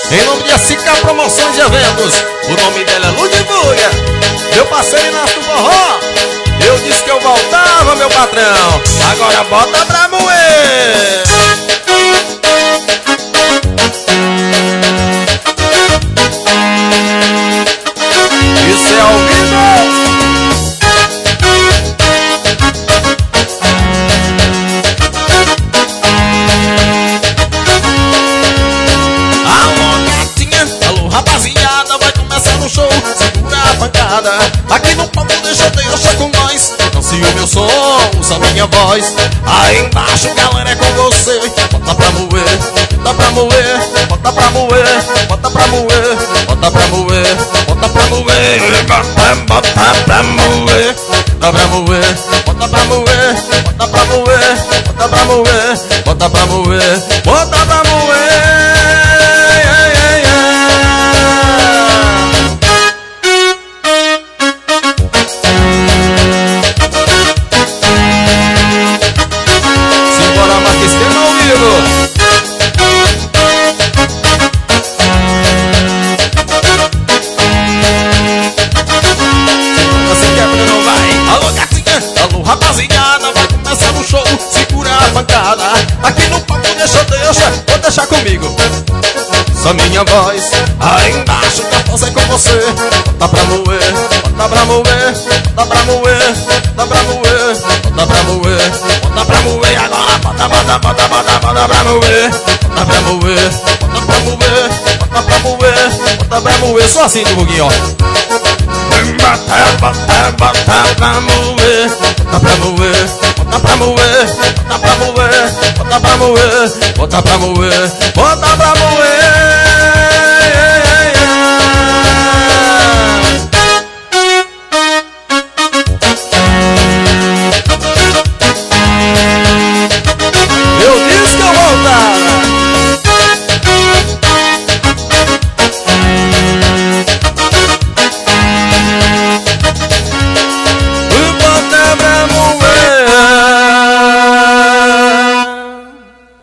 em nome de Sica Promoções e Eventos. O nome dela é Ludmilla. Meu parceiro Inácio do Forró. Eu disse que eu voltava, meu patrão. Agora bota pra moer. Isso é ao vivo. Rapaziada, vai começar no show, segura a pancada. Aqui no palco deixa com nós. Não se ouve o som, usa a minha voz. Aí embaixo, galera, é com você. Bota pra moer, bota pra moer, bota pra moer, bota pra moer, bota pra moer, bota pra moer, bota pra moer, bota pra moer, bota pra moer, bota pra moer, bota pra moer, bota pra moer, bota pra moer. Rapaziada, vai começar no show, segura a pancada. Aqui no palco vou deixar comigo. Só minha voz, aí embaixo que a força é com você. Bota pra moer, bota pra moer, bota pra moer, bota pra moer, bota pra moer, bota pra moer. Agora bota pra moer, bota pra moer, bota pra moer, bota pra moer, bota pra moer. Só assim, Buguinho, ó. Bota pra moer, bota pra moer, bota pra moer, bota pra moer, bota pra moer, bota pra moer, bota pra